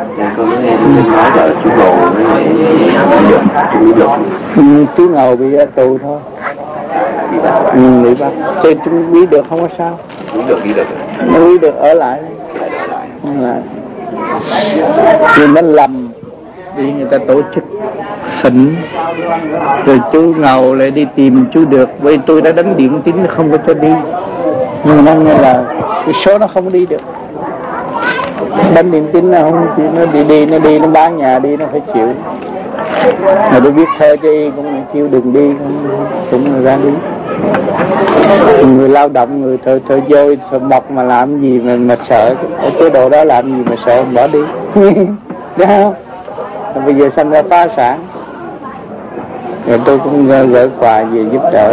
Chú Ngầu bị ở tù thôi. Ừ, bị bắt. Chơi chúng biết được không có sao. Biết được, biết được. Nó biết được ở lại. Ở lại. Thì nó lầm đi người ta tổ chức thỉnh, rồi chú Ngầu lại đi tìm chú Được. Vì tôi đã đánh điện tín không có cho đi, nhưng mà nó là cái số nó không đi được. Đánh điện tín nó không chịu, nó đi đi nó đi nó bán nhà đi nó phải chịu. Mà tôi viết thơ cho y cũng kêu đừng đi, cũng là ra đi. Người lao động, người thợ thợ vôi thợ mộc mà làm gì mà mà sợ, ở chế độ đó làm gì mà sợ bỏ đi. Đúng không? Bây giờ xong ra phá sản, rồi tôi cũng gửi quà về giúp đỡ.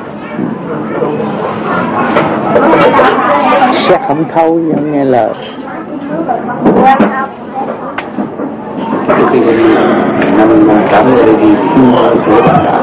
Xét không thâu nhưng nghe lời. Khi năm tám mươi đi số bạn đạo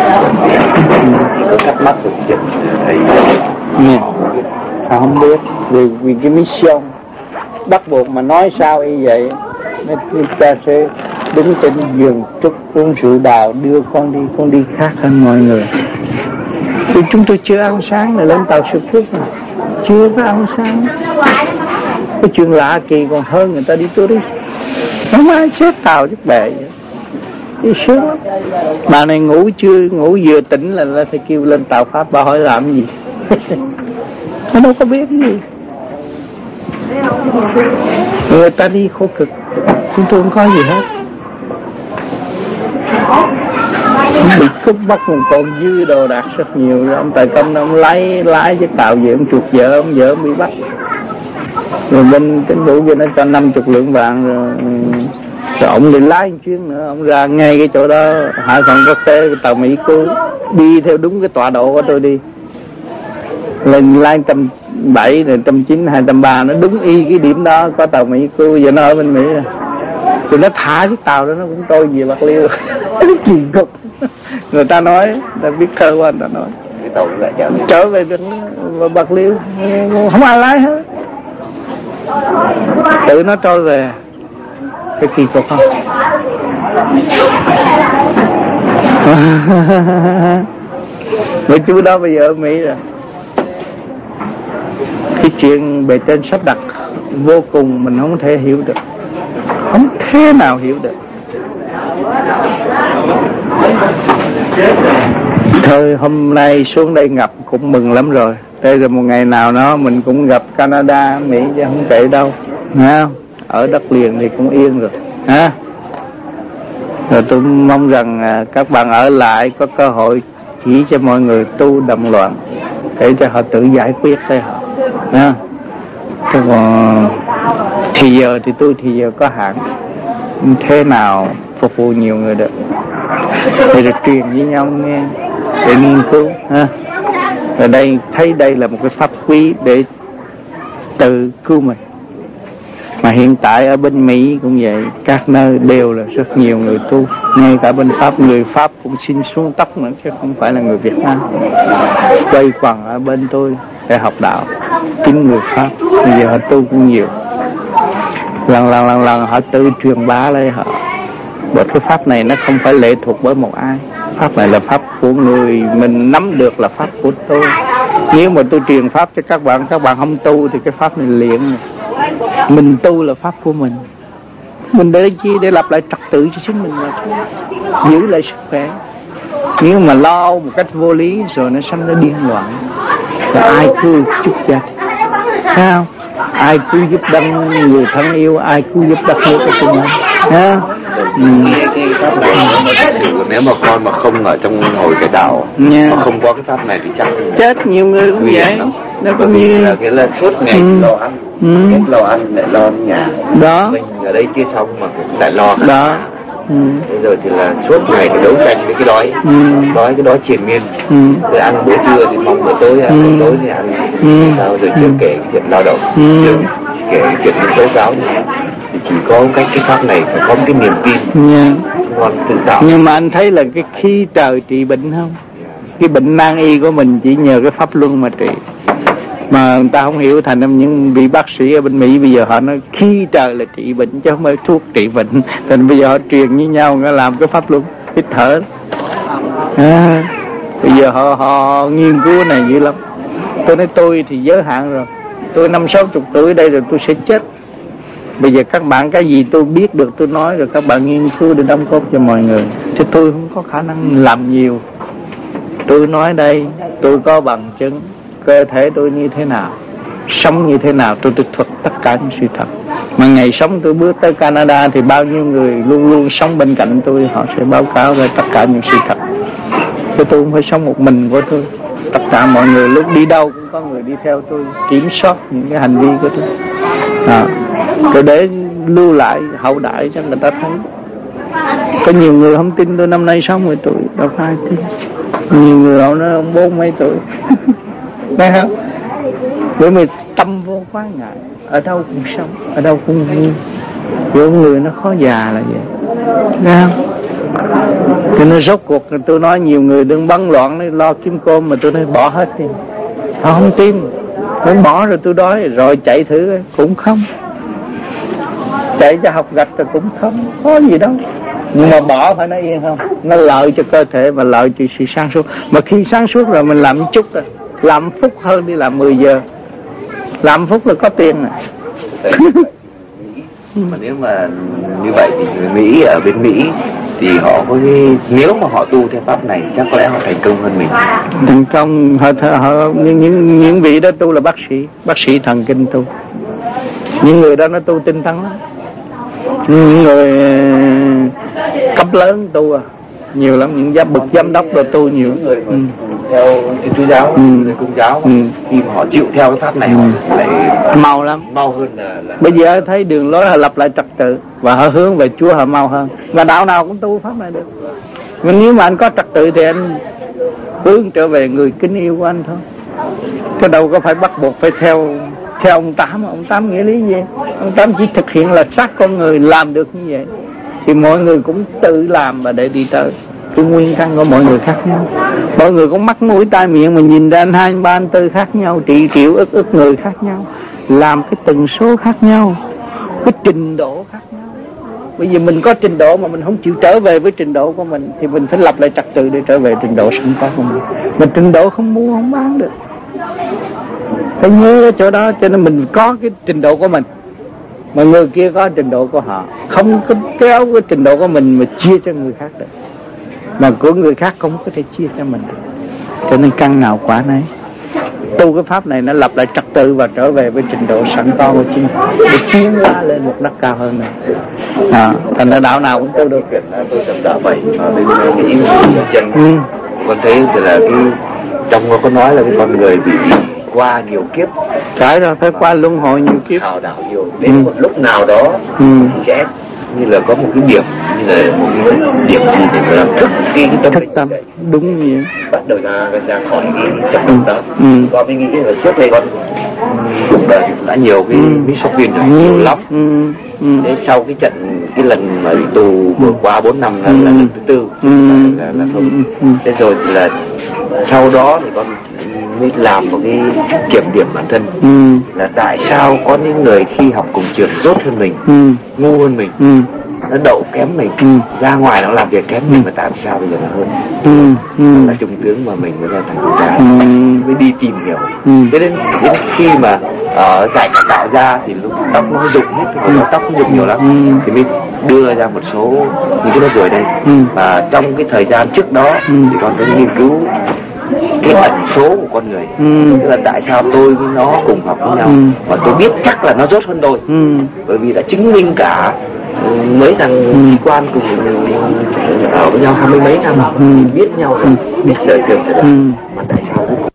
có thắc mắc được chuyện thầy nghe à, không biết vì vì cái mission bắt buộc mà nói sao y vậy, nên ta sẽ đứng trên giường trúc uống rượu đào đưa con đi, con đi khác hơn mọi người. Thì chúng tôi chưa ăn sáng là lên tàu Sư Phước mà chưa có ăn sáng. Cái chuyện lạ kỳ còn hơn người ta đi tourist. Không ai xếp tàu chút bè vậy. Đi sướng lắm. Bà này ngủ chưa, ngủ vừa tỉnh là là phải kêu lên tàu Pháp. Bà hỏi làm gì. Nó đâu có biết cái gì. Người ta đi khổ cực, chúng tôi không có gì hết. Bị cướp bắt còn dư đồ đạc rất nhiều. Rồi ông Tài Công ông lái lái cái tàu về, ông chuột vợ, ông vợ ông bị bắt. Rồi bên chính phủ kia nó cho năm mươi lượng vàng rồi, rồi ông đi lái một chuyến nữa, ông ra ngay cái chỗ đó Hải Phận Quốc tế, cái tàu Mỹ cứu đi theo đúng cái tọa độ của tôi đi lên lái một trăm bảy rồi một trăm chín hai trăm ba, nó đúng y cái điểm đó có tàu Mỹ cứu. Giờ nó ở bên Mỹ rồi, thì nó thả cái tàu đó nó cũng trôi về Bạc Liêu. Kỳ cục. Người ta nói, người ta biết thơ của anh ta nói cái tàu lại trở, trở về Bạc Liêu không ai lái hết, tự nó trôi về. Cái kỳ cục không? Mấy chú đó bây giờ ở Mỹ rồi. Cái chuyện bề trên sắp đặt vô cùng mình không thể hiểu được, không thể nào hiểu được. Thôi hôm nay xuống đây gặp cũng mừng lắm rồi. Đây là một ngày nào đó mình cũng gặp Canada, Mỹ chứ không tệ đâu, ha? Ở đất liền thì cũng yên rồi, ha? Rồi tôi mong rằng các bạn ở lại có cơ hội chỉ cho mọi người tu đậm loạn để cho họ tự giải quyết đây họ, ha? Chứ còn thì giờ thì tôi thì giờ có hạn, thế nào phục vụ nhiều người được, để được truyền với nhau nghe, để nghiên cứu, ha? Ở đây thấy đây là một cái pháp quý để tự cứu mình. Mà hiện tại ở bên Mỹ cũng vậy, các nơi đều là rất nhiều người tu, ngay cả bên Pháp, người Pháp cũng xin xuống tóc nữa chứ không phải là người Việt Nam. Quay quần ở bên tôi để học đạo, kính người Pháp, bây giờ họ tu cũng nhiều. Lần lần lần lần họ tự truyền bá lên họ. Bởi cái pháp này nó không phải lệ thuộc bởi một ai, pháp này là pháp của người mình nắm được, là pháp của tôi. Nếu mà tôi truyền pháp cho các bạn, các bạn không tu thì cái pháp này liệng. Mình tu là pháp của mình. Mình để chi? Để lập lại trật tự cho chính mình mà thôi, giữ lại sức khỏe. Nếu mà lo một cách vô lý rồi nó sanh ra điên loạn, và ai cứu chút gia đình, thấy không? Ai cứu giúp đấng người thân yêu, ai cứu giúp đất nước của chúng mình, ha? Ừ. Nếu mà con mà không ở trong hồi cái đạo, yeah, mà không có cái pháp này thì chắc chết nhiều người cũng vậy. Nó có như là cái là suốt ngày ừ. lo ăn, ừ. hết lo ăn lại lo nhà. Đó. Mình ở đây chưa xong mà lại lo. Đó. Ừ. Bây giờ thì là suốt ngày cái đấu tranh với cái đói, ừ. đói cái đói triền miên. Ừ. Rồi ăn bữa trưa thì mong bữa tối, ăn ừ. bữa tối thì ăn ừ. sao rồi chưa ừ. kể chuyện lao động, ừ. chưa kể chuyện tố cáo này. Thì chỉ có cách cái pháp này phải có một cái niềm tin, yeah. Con tự tạo. Nhưng mà anh thấy là cái khi trời trị bệnh không? Cái bệnh nan y của mình chỉ nhờ cái pháp luân mà trị. Mà người ta không hiểu, thành ra những vị bác sĩ ở bên Mỹ bây giờ họ nói khi trời là trị bệnh chứ không phải thuốc trị bệnh. Thành bây giờ họ truyền với nhau, họ làm cái pháp luân, hít thở. À, bây giờ họ họ nghiên cứu này dữ lắm. Tôi nói tôi thì giới hạn rồi, tôi năm sáu chục tuổi đây rồi tôi sẽ chết. Bây giờ các bạn cái gì tôi biết được tôi nói, rồi các bạn nghiên cứu để đóng góp cho mọi người. Chứ tôi không có khả năng làm nhiều. Tôi nói đây, tôi có bằng chứng cơ thể tôi như thế nào, sống như thế nào, tôi tôi thuật tất cả những sự thật. Mà ngày sống tôi bước tới Canada thì bao nhiêu người luôn luôn sống bên cạnh tôi, họ sẽ báo cáo về tất cả những sự thật. Chứ tôi không phải sống một mình của tôi. Tất cả mọi người lúc đi đâu cũng có người đi theo tôi, kiểm soát những cái hành vi của tôi. À, rồi để lưu lại hậu đại cho người ta thấy. Có nhiều người không tin tôi năm nay sáu mươi tuổi, đâu có ai tin. Nhiều người họ nói ông bốn mấy tuổi. Thấy không? Bởi vì tâm vô quá ngại, ở đâu cũng sống, ở đâu cũng vui. Kiểu người nó khó già là vậy. Thấy không? Thì nó rốt cuộc tôi nói nhiều người đừng bấn loạn, nó lo kiếm cơm, mà tôi nói bỏ hết đi. Họ không tin. Nó bỏ rồi tôi đói rồi chạy thử cũng không. Chạy cho học gạch rồi cũng không có gì đâu. Nhưng mà bỏ phải nó yên không? Nó lợi cho cơ thể và lợi cho sự sáng suốt. Mà khi sáng suốt rồi mình làm chút rồi, làm phút hơn đi làm mười giờ. Làm phút là có tiền này. Mà nếu mà như vậy thì người Mỹ ở bên Mỹ thì họ có cái, nếu mà họ tu theo pháp này chắc có lẽ họ thành công hơn mình. Thành công họ, họ những, những những vị đó tu là bác sĩ, bác sĩ thần kinh tu. Những người đó nó tu tinh tấn lắm. Những người cấp lớn tu à, nhiều lắm, những giám bậc giám đốc đồ tu nhiều. Những người ừ. theo Thiên Chúa giáo, ừ. người Công giáo, ừ. khi mà họ chịu theo cái pháp này, ừ. họ lại mau lắm, mau hơn là, là... Bây giờ thấy đường lối họ lập lại trật tự và họ hướng về Chúa họ mau hơn. Và đạo nào cũng tu pháp này được. Nhưng nếu mà anh có trật tự thì anh hướng trở về người kính yêu của anh thôi. Cái đâu có phải bắt buộc phải theo theo ông Tám. Ông Tám nghĩa lý gì? Ông Tám chỉ thực hiện là xác con người làm được như vậy. Thì mọi người cũng tự làm và để đi tới. Cái nguyên căn của mọi người khác nhau. Mọi người cũng mắt mũi tai miệng mà nhìn ra anh hai, anh ba, anh tư khác nhau, trị triệu ức ức người khác nhau, làm cái tần số khác nhau, cái trình độ khác nhau. Bây giờ mình có trình độ mà mình không chịu trở về với trình độ của mình thì mình phải lập lại trật tự để trở về trình độ sẵn có của mình. Mình trình độ không mua không bán được. Phải nhớ cái chỗ đó, cho nên mình có cái trình độ của mình mà người kia có trình độ của họ, không có kéo cái trình độ của mình mà chia cho người khác được, mà của người khác không có thể chia cho mình được. Cho nên căn nào quả nấy. Tu cái pháp này nó lập lại trật tự và trở về với trình độ sẵn có của chính để tiến hóa lên một đất cao hơn này. À, thành ra đạo nào cũng tu được. Tôi tập đạo vậy mà bên nghĩ chân ừ. Con thấy thì là cái trong nó có nói là cái con người bị qua nhiều kiếp, trái rồi phải qua luân hồi nhiều kiếp, khảo đạo nhiều, đến ừ. một lúc nào đó ừ. sẽ như là có một cái điểm, như là một cái điểm gì để mà làm thức cái, cái tâm, thức tâm đúng như bắt đầu ra ra khỏi cái chấp động đó. Ừ. Con mới nghĩ là trước đây con cuộc đời thì cũng đã nhiều cái mít sốc pin rồi, ừ. nhiều lắm. Ừ. Ừ. Thế sau cái trận cái lần mà bị tù vừa qua bốn năm là, ừ. là lần thứ tư ừ. là, là, là không. Ừ. Thế rồi thì là sau đó thì con mới làm một cái kiểm điểm bản thân, ừ. là tại sao có những người khi học cùng trường dốt hơn mình, ừ. ngu hơn mình, ừ. nó đậu kém mình, ừ. ra ngoài nó làm việc kém mình, mà tại sao bây giờ nó hơn, ừ. Ừ. là trung tướng mà mình mới ra thành công gia, ừ. mới đi tìm hiểu. Ừ. Thế nên đến khi mà ở uh, tại cải tạo ra thì lúc tóc nó rụng hết, ừ. tóc nó rụng nhiều lắm, ừ. thì mới đưa ra một số những cái nốt ruồi đây, ừ. và trong cái thời gian trước đó, ừ. thì con có nghiên cứu cái ẩn số của con người, ừ. tức là tại sao tôi với nó cùng học với nhau, ừ. và tôi biết chắc là nó dốt hơn tôi, ừ. bởi vì đã chứng minh cả mấy thằng ừ. sĩ quan cùng ở với nhau hai mươi mấy năm, ừ. biết nhau rồi, ừ. biết sở trường rồi, ừ. mà tại sao cuối cùng